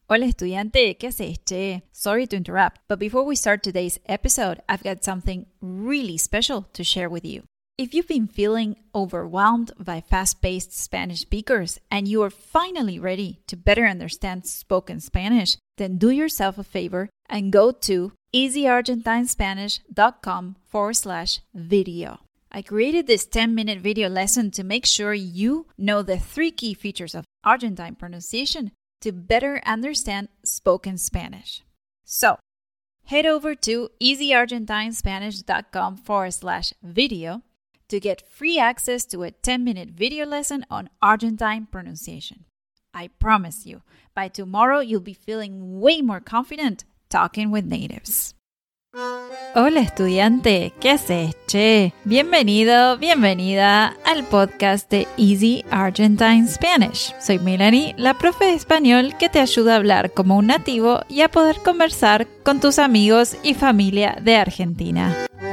Hola estudiante, ¿qué haces, che? Sorry to interrupt, but before we start today's episode, I've got something really special to share with you. If you've been feeling overwhelmed by fast-paced Spanish speakers and you are finally ready to better understand spoken Spanish, then do yourself a favor and go to easyargentinespanish.com/video. I created this 10-minute video lesson to make sure you know the 3 key features of Argentine pronunciation to better understand spoken Spanish. So, head over to easyargentinespanish.com/video to get free access to a 10-minute video lesson on Argentine pronunciation. I promise you, by tomorrow you'll be feeling way more confident talking with natives. Hola estudiante, ¿qué haces, che? Bienvenido, bienvenida al podcast de Easy Argentine Spanish. Soy Melanie, la profe de español que te ayuda a hablar como un nativo y a poder conversar con tus amigos y familia de Argentina.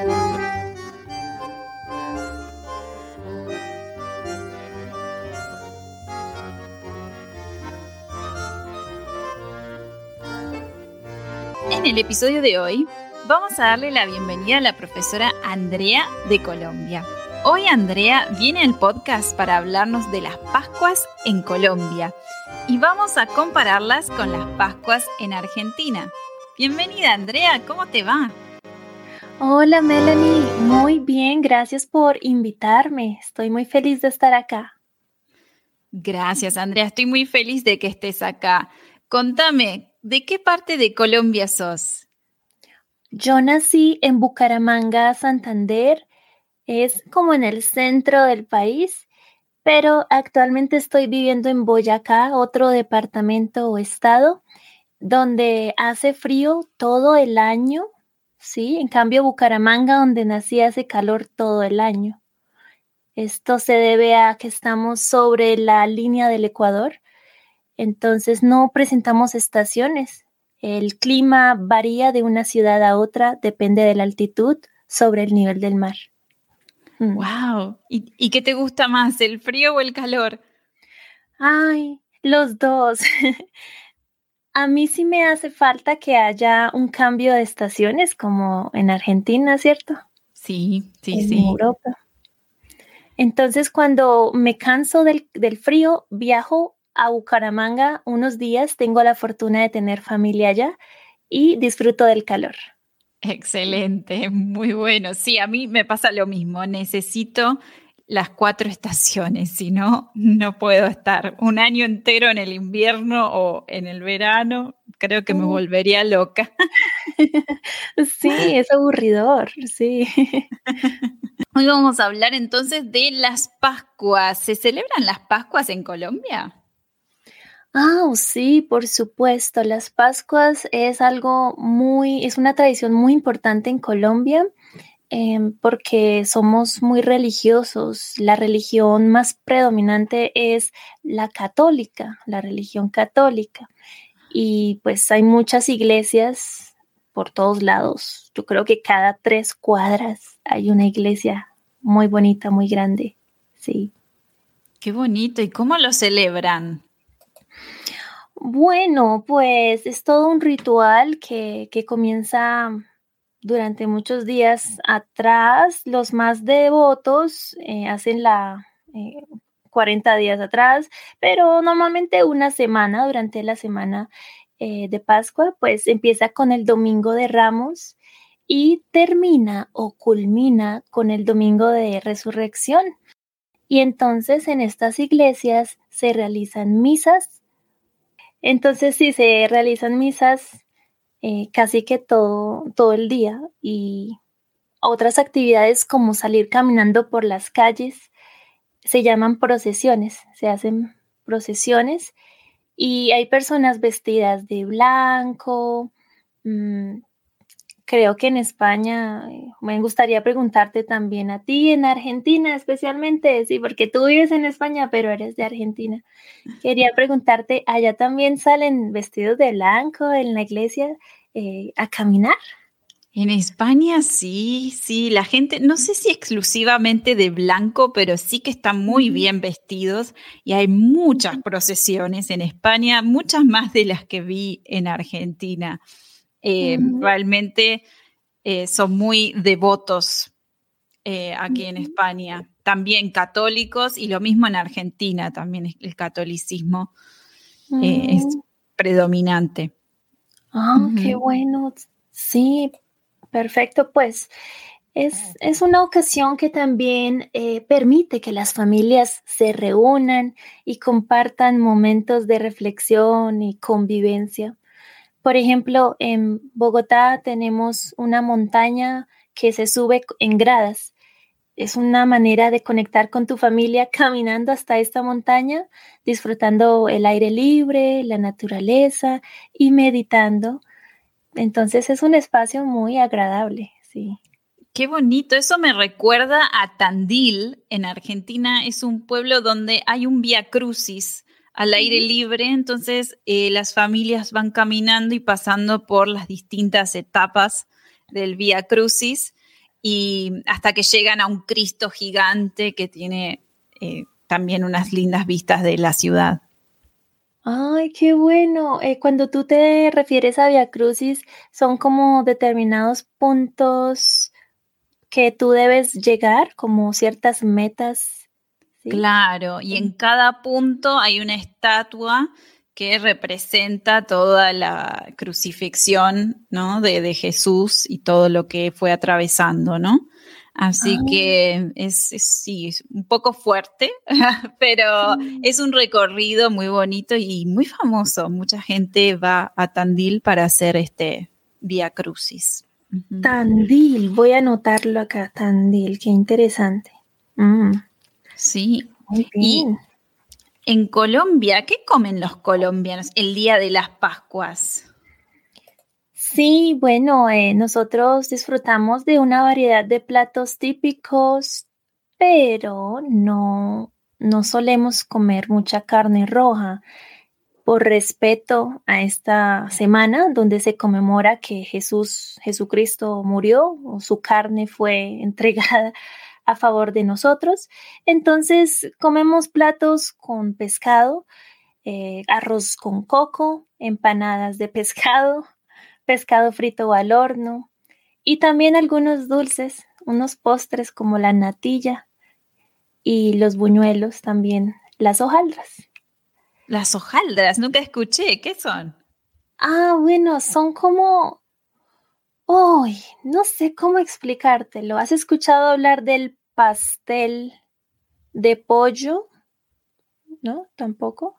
En el episodio de hoy, vamos a darle la bienvenida a la profesora Andrea de Colombia. Hoy Andrea viene al podcast para hablarnos de las Pascuas en Colombia y vamos a compararlas con las Pascuas en Argentina. Bienvenida Andrea, ¿cómo te va? Hola Melanie, muy bien, gracias por invitarme. Estoy muy feliz de estar acá. Gracias Andrea, estoy muy feliz de que estés acá. Contame, ¿de qué parte de Colombia sos? Yo nací en Bucaramanga, Santander, es como en el centro del país, pero actualmente estoy viviendo en Boyacá, otro departamento o estado, donde hace frío todo el año, ¿sí? En cambio, Bucaramanga, donde nací, hace calor todo el año. Esto se debe a que estamos sobre la línea del Ecuador, entonces no presentamos estaciones. El clima varía de una ciudad a otra, depende de la altitud sobre el nivel del mar. ¡Wow! ¿Y qué te gusta más, el frío o el calor? Ay, los dos. A mí sí me hace falta que haya un cambio de estaciones, como en Argentina, ¿cierto? Sí. En Europa. Entonces, cuando me canso del frío, viajo a Bucaramanga unos días, tengo la fortuna de tener familia allá y disfruto del calor. Excelente, muy bueno. Sí, a mí me pasa lo mismo. Necesito las 4 estaciones, si no, no puedo estar un año entero en el invierno o en el verano. Creo que me volvería loca. Sí, es aburridor, sí. Hoy vamos a hablar entonces de las Pascuas. ¿Se celebran las Pascuas en Colombia? Sí, por supuesto. Las Pascuas es una tradición muy importante en Colombia porque somos muy religiosos. La religión más predominante es la católica, la religión católica. Y pues hay muchas iglesias por todos lados. Yo creo que cada 3 cuadras hay una iglesia muy bonita, muy grande. Sí. Qué bonito. ¿Y cómo lo celebran? Bueno, pues es todo un ritual que comienza durante muchos días atrás. Los más devotos hacen 40 días atrás, pero normalmente una semana, durante la semana de Pascua, pues empieza con el Domingo de Ramos y termina o culmina con el Domingo de Resurrección. Y entonces en estas iglesias se realizan misas. Entonces sí, se realizan misas casi que todo el día y otras actividades como salir caminando por las calles se llaman procesiones, se hacen procesiones y hay personas vestidas de blanco. Creo que en España, me gustaría preguntarte también a ti, en Argentina especialmente, sí, porque tú vives en España, pero eres de Argentina. Quería preguntarte, ¿allá también salen vestidos de blanco en la iglesia a caminar? En España sí, la gente, no sé si exclusivamente de blanco, pero sí que están muy Ujú, bien vestidos y hay muchas ujú, procesiones en España, muchas más de las que vi en Argentina. ujú, Realmente son muy devotos aquí en ujú, España, también católicos y lo mismo en Argentina, también el catolicismo es ujú. predominante. Ah, qué Ujú. bueno. Sí, perfecto. Pues es una ocasión que también permite que las familias se reúnan y compartan momentos de reflexión y convivencia. Por ejemplo, en Bogotá tenemos una montaña que se sube en gradas. Es una manera de conectar con tu familia caminando hasta esta montaña, disfrutando el aire libre, la naturaleza y meditando. Entonces es un espacio muy agradable, sí. Qué bonito, eso me recuerda a Tandil, en Argentina, es un pueblo donde hay un vía crucis al aire Ujú. libre, entonces las familias van caminando y pasando por las distintas etapas del vía crucis y hasta que llegan a un Cristo gigante que tiene también unas lindas vistas de la ciudad. Ay, qué bueno. Cuando tú te refieres a Via Crucis, son como determinados puntos que tú debes llegar, como ciertas metas, ¿sí? Claro, y en Sí. cada punto hay una estatua que representa toda la crucifixión, ¿no? de Jesús y todo lo que fue atravesando, ¿no? Así Ah, que sí, es un poco fuerte, pero sí. es un recorrido muy bonito y muy famoso. Mucha gente va a Tandil para hacer este Vía Crucis. Ujú. Tandil, voy a anotarlo acá, Tandil, qué interesante. Mm, Sí. muy Y bien. en Colombia, ¿qué comen los colombianos el día de las Pascuas? Sí, bueno, nosotros disfrutamos de una variedad de platos típicos, pero no solemos comer mucha carne roja por respeto a esta semana donde se conmemora que Jesucristo murió o su carne fue entregada a favor de nosotros. Entonces comemos platos con pescado, arroz con coco, empanadas de pescado, pescado frito al horno y también algunos dulces, unos postres como la natilla y los buñuelos también, las hojaldras. Las hojaldras, nunca escuché, ¿qué son? Ah, bueno, son como, uy, no sé cómo explicártelo. ¿Has escuchado hablar del pastel de pollo? ¿No? ¿Tampoco?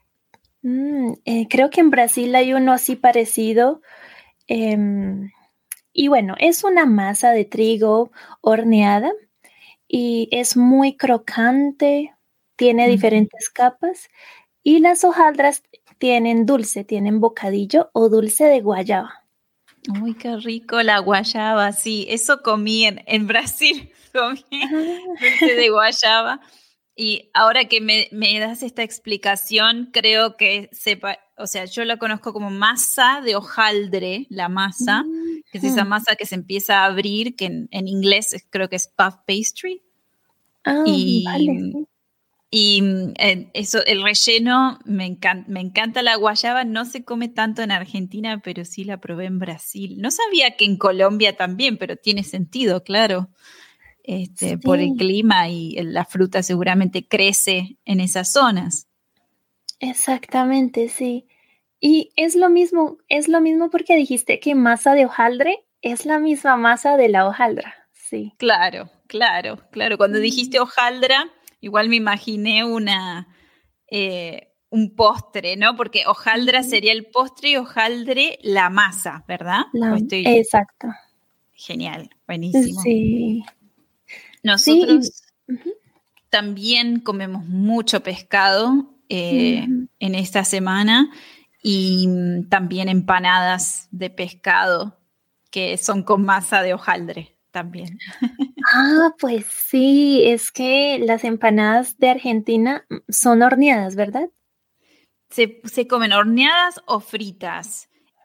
Creo que en Brasil hay uno así parecido. em, y bueno, es una masa de trigo horneada y es muy crocante, tiene Ujú. diferentes capas y las hojaldras tienen dulce, tienen bocadillo o dulce de guayaba. Uy, qué rico la guayaba, sí, eso comí en Brasil, comí Ah, dulce de guayaba. Y ahora que me das esta explicación, creo que sepa, o sea, yo la conozco como masa de hojaldre, la masa, que es esa ujú. masa que se empieza a abrir, que en inglés creo que es puff pastry. Ah, vale, Y, sí. eso, el relleno, me encanta la guayaba, no se come tanto en Argentina, pero sí la probé en Brasil. No sabía que en Colombia también, pero tiene sentido, claro. Por el Sí, clima y la fruta seguramente crece en esas zonas. exactamente, sí. Y es lo mismo porque dijiste que masa de hojaldre es la misma masa de la hojaldra, sí. Claro, claro, claro. Cuando Mm, dijiste hojaldra, igual me imaginé un postre, ¿no? Porque hojaldra ujú. sería el postre y hojaldre la masa, ¿verdad? O estoy Exacto. genial, buenísimo. Sí, sí, Nosotros ujú, también comemos mucho pescado ujú. en esta semana y también empanadas de pescado que son con masa de hojaldre también. Ah, pues sí, es que las empanadas de Argentina son horneadas, ¿verdad? Se comen horneadas o fritas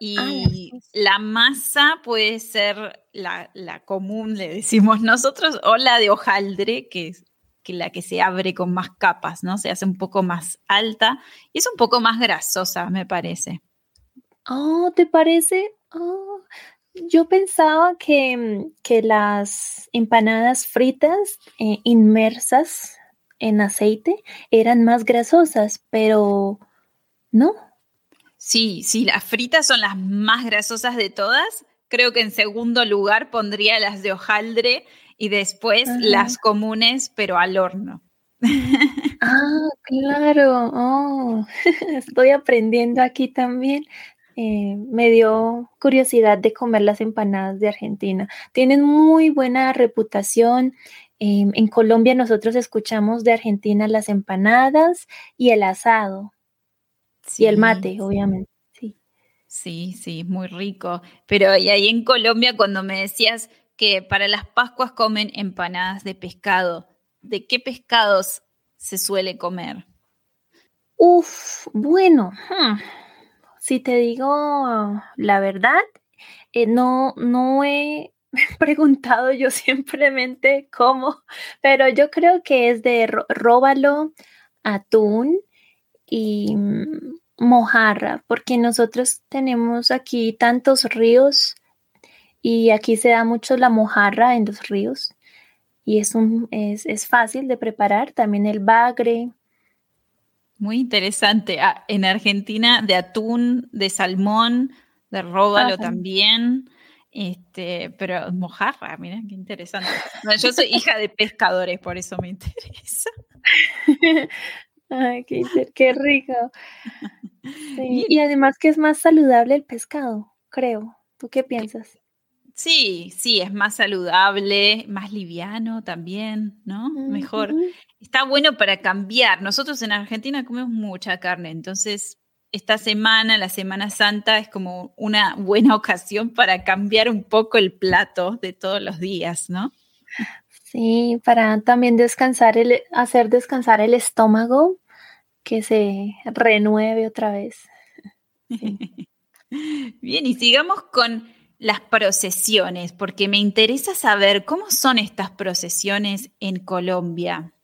y la masa puede ser la común, le decimos nosotros, o la de hojaldre, que es la que se abre con más capas, ¿no? Se hace un poco más alta y es un poco más grasosa, me parece. Oh, ¿te parece? Oh, yo pensaba que las empanadas fritas inmersas en aceite eran más grasosas, pero no. Sí, las fritas son las más grasosas de todas. Creo que en segundo lugar pondría las de hojaldre y después Ajá. las comunes, pero al horno. Ah, claro. Oh, estoy aprendiendo aquí también. Me dio curiosidad de comer las empanadas de Argentina. Tienen muy buena reputación. En Colombia nosotros escuchamos de Argentina las empanadas y el asado y el Sí, mate, obviamente. Sí. sí, muy rico. Pero y ahí en Colombia, cuando me decías que para las Pascuas comen empanadas de pescado, ¿de qué pescados se suele comer? Uf, bueno, si te digo la verdad, no he preguntado, yo simplemente cómo, pero yo creo que es de róbalo, atún y mojarra, porque nosotros tenemos aquí tantos ríos y aquí se da mucho la mojarra en los ríos y es fácil de preparar, también el bagre. Muy interesante. Ah, en Argentina de atún, de salmón, de róbalo también. Pero mojarra, mira, qué interesante. Bueno, yo soy hija de pescadores, por eso me interesa. Ay, qué rico. Sí, Bien. y además que es más saludable el pescado, creo. ¿Tú qué piensas? Sí, es más saludable, más liviano también, ¿no? Mejor. Ujú. Está bueno para cambiar. Nosotros en Argentina comemos mucha carne, entonces esta semana, la Semana Santa, es como una buena ocasión para cambiar un poco el plato de todos los días, ¿no? Sí, para también hacer descansar el estómago, que se renueve otra vez. Sí. Bien, y sigamos con las procesiones, porque me interesa saber cómo son estas procesiones en Colombia.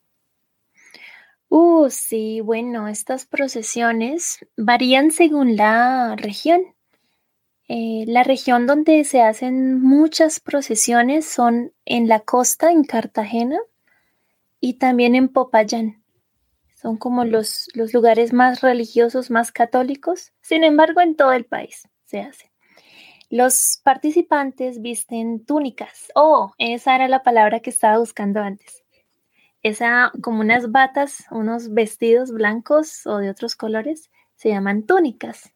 Sí, bueno, estas procesiones varían según la región. La región donde se hacen muchas procesiones son en la costa, en Cartagena, y también en Popayán. Son como los lugares más religiosos, más católicos. Sin embargo, en todo el país se hace. Los participantes visten túnicas. Oh, esa era la palabra que estaba buscando antes. Esa, como unas batas, unos vestidos blancos o de otros colores, se llaman túnicas.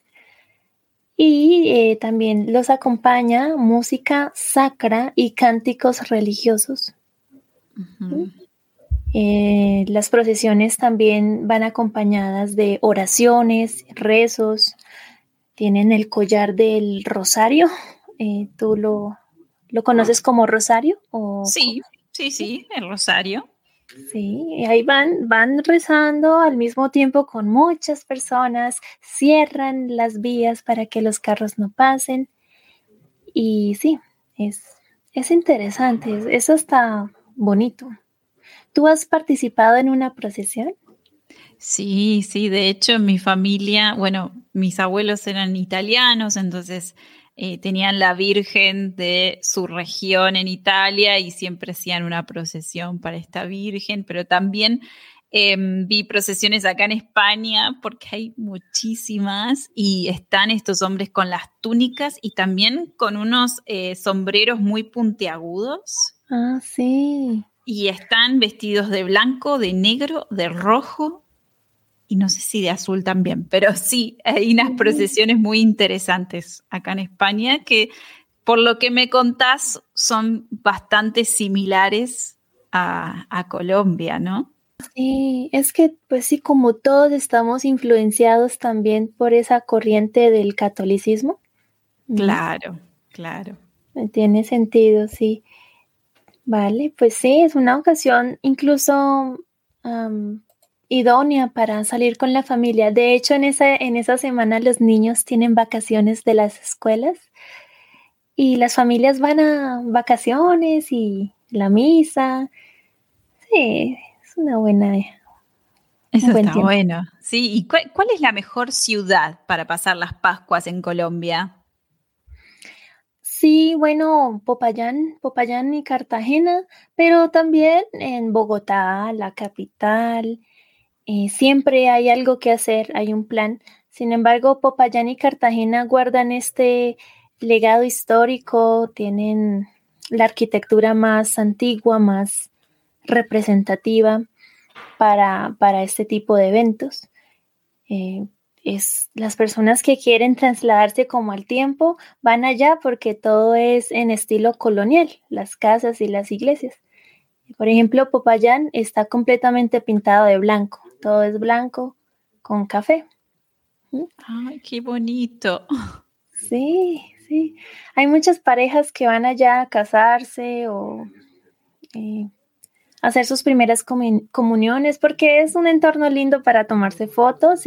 Y también los acompaña música sacra y cánticos religiosos. Ujú. Las procesiones también van acompañadas de oraciones, rezos, tienen el collar del rosario. ¿Tú lo conoces como rosario? Sí, el rosario. Sí, y ahí van rezando al mismo tiempo con muchas personas, cierran las vías para que los carros no pasen. Y sí, es, es interesante, eso está bonito. ¿Tú has participado en una procesión? Sí, de hecho en mi familia, bueno, mis abuelos eran italianos, entonces tenían la Virgen de su región en Italia y siempre hacían una procesión para esta Virgen, pero también vi procesiones acá en España porque hay muchísimas y están estos hombres con las túnicas y también con unos sombreros muy puntiagudos Ah, sí. y están vestidos de blanco, de negro, de rojo y no sé si de azul también, pero sí, hay unas Ujú. procesiones muy interesantes acá en España que, por lo que me contás, son bastante similares a Colombia, ¿no? Sí, es que pues sí, como todos estamos influenciados también por esa corriente del catolicismo. Ujú. Claro. Tiene sentido, sí. Vale, pues sí, es una ocasión incluso idónea para salir con la familia. De hecho, en esa semana los niños tienen vacaciones de las escuelas y las familias van a vacaciones y la misa. Sí, es un Eso buen está tiempo. bueno. Sí, ¿y cuál es la mejor ciudad para pasar las Pascuas en Colombia? Sí, bueno, Popayán y Cartagena, pero también en Bogotá, la capital. Siempre hay algo que hacer, hay un plan. Sin embargo, Popayán y Cartagena guardan este legado histórico, tienen la arquitectura más antigua, más representativa para este tipo de eventos. Eh, las personas que quieren trasladarse como al tiempo van allá porque todo es en estilo colonial, las casas y las iglesias. Por ejemplo, Popayán está completamente pintado de blanco, todo es blanco con café. ¿Mm? Ay, qué bonito. Sí, sí. Hay muchas parejas que van allá a casarse o eh, hacer sus primeras comuniones porque es un entorno lindo para tomarse fotos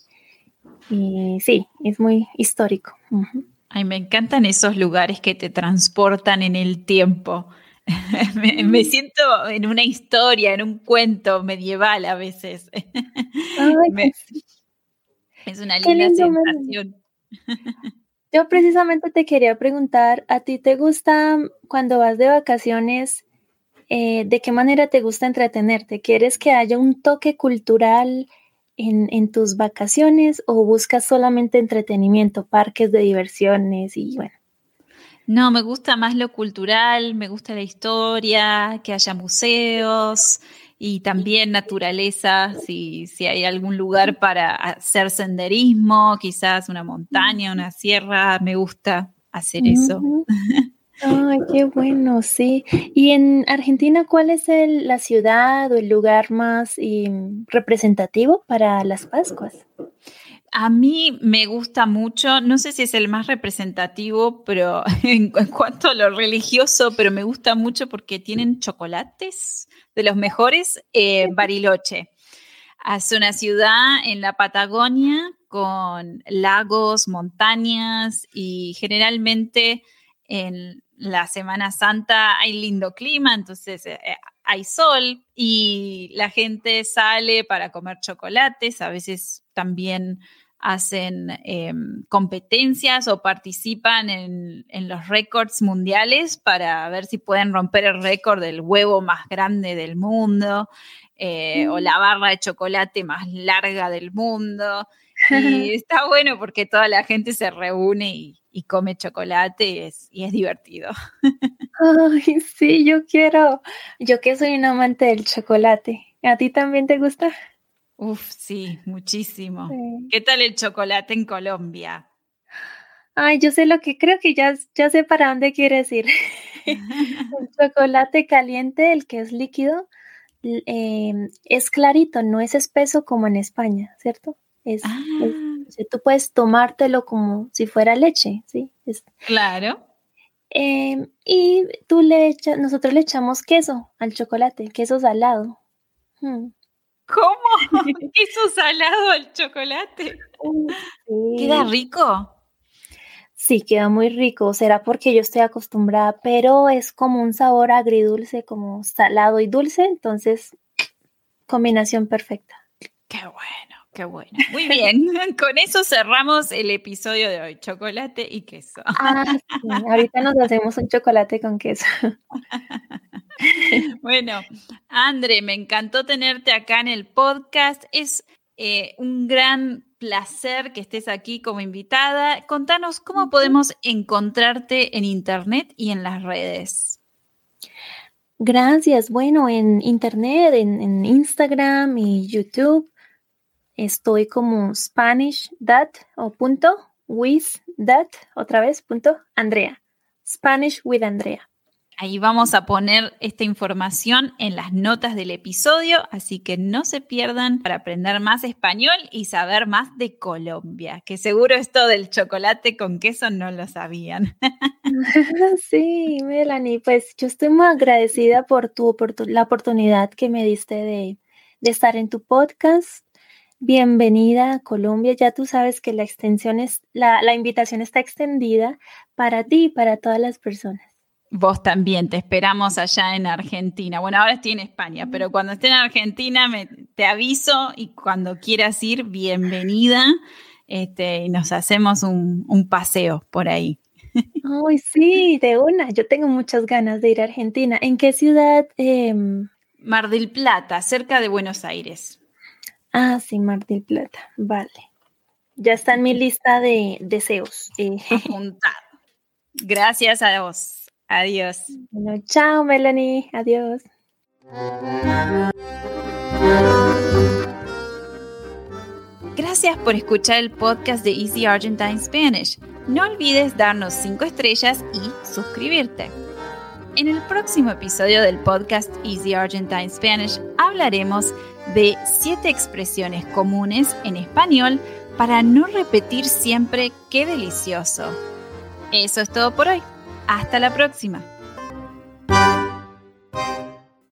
y sí, es muy histórico. Ujú. Ay, me encantan esos lugares que te transportan en el tiempo. Me Mm. siento en una historia, en un cuento medieval a veces. Ay, Me- sí. es una Qué linda lindo, Melanie. sensación. Yo precisamente te quería preguntar, ¿a ti te gusta cuando vas de vacaciones, de qué manera te gusta entretenerte? ¿Quieres que haya un toque cultural en tus vacaciones o buscas solamente entretenimiento, parques de diversiones y bueno? No, me gusta más lo cultural, me gusta la historia, que haya museos y también naturaleza, si hay algún lugar para hacer senderismo, quizás una montaña, una sierra, me gusta hacer eso. Ujú. Ay, qué bueno, sí. Y en Argentina, ¿cuál es la ciudad o el lugar más representativo para las Pascuas? A mí me gusta mucho, no sé si es el más representativo, pero en cuanto a lo religioso, pero me gusta mucho porque tienen chocolates de los mejores, Bariloche. Es una ciudad en la Patagonia con lagos, montañas y generalmente en la Semana Santa hay lindo clima, entonces hay sol y la gente sale para comer chocolates, a veces también hacen competencias o participan en los récords mundiales para ver si pueden romper el récord del huevo más grande del mundo o Mm. la barra de chocolate más larga del mundo. Y está bueno porque toda la gente se reúne y come chocolate y es divertido. Ay, sí, yo quiero. Yo que soy un amante del chocolate. ¿A ti también te gusta? Uf, sí, muchísimo. Sí. ¿Qué tal el chocolate en Colombia? Ay, yo sé lo que creo que ya sé para dónde quieres ir. El chocolate caliente, el que es líquido, es clarito, no es espeso como en España, ¿cierto? Ah, O sea, tú puedes tomártelo como si fuera leche, ¿sí? claro. Y nosotros le echamos queso al chocolate, queso salado. Mm. ¿Cómo? ¿Queso salado al chocolate? ¿Queda Sí, rico? sí, queda muy rico. Será porque yo estoy acostumbrada, pero es como un sabor agridulce, como salado y dulce, entonces combinación perfecta. Qué bueno, qué bueno. Muy bien, con eso cerramos el episodio de hoy. Chocolate y queso. Ah, sí, ahorita nos hacemos un chocolate con queso. Bueno, André, me encantó tenerte acá en el podcast. Es un gran placer que estés aquí como invitada. Contanos cómo Ujú. podemos encontrarte en internet y en las redes. Gracias. Bueno, en internet, en Instagram y YouTube, estoy como Spanish Dad o punto with Dad, otra vez, punto Andrea. Spanish with Andrea. Ahí vamos a poner esta información en las notas del episodio, así que no se pierdan para aprender más español y saber más de Colombia, que seguro esto del chocolate con queso no lo sabían. Sí, Melanie, pues yo estoy muy agradecida por la oportunidad que me diste de estar en tu podcast. Bienvenida a Colombia. Ya tú sabes que la invitación está extendida para ti y para todas las personas. Vos también, te esperamos allá en Argentina. Bueno, ahora estoy en España, pero cuando esté en Argentina te aviso y cuando quieras ir, bienvenida. Y nos hacemos un paseo por ahí. Ay, sí, de una. Yo tengo muchas ganas de ir a Argentina. ¿En qué ciudad? Mar del Plata, cerca de Buenos Aires. Ah, sí, Mar del Plata. Vale. Ya está en mi lista de deseos. Apuntado. Gracias a vos. Adiós. Bueno, chao, Melanie. Adiós. Gracias por escuchar el podcast de Easy Argentine Spanish. No olvides darnos 5 estrellas y suscribirte. En el próximo episodio del podcast Easy Argentine Spanish hablaremos de 7 expresiones comunes en español para no repetir siempre qué delicioso. Eso es todo por hoy. Hasta la próxima.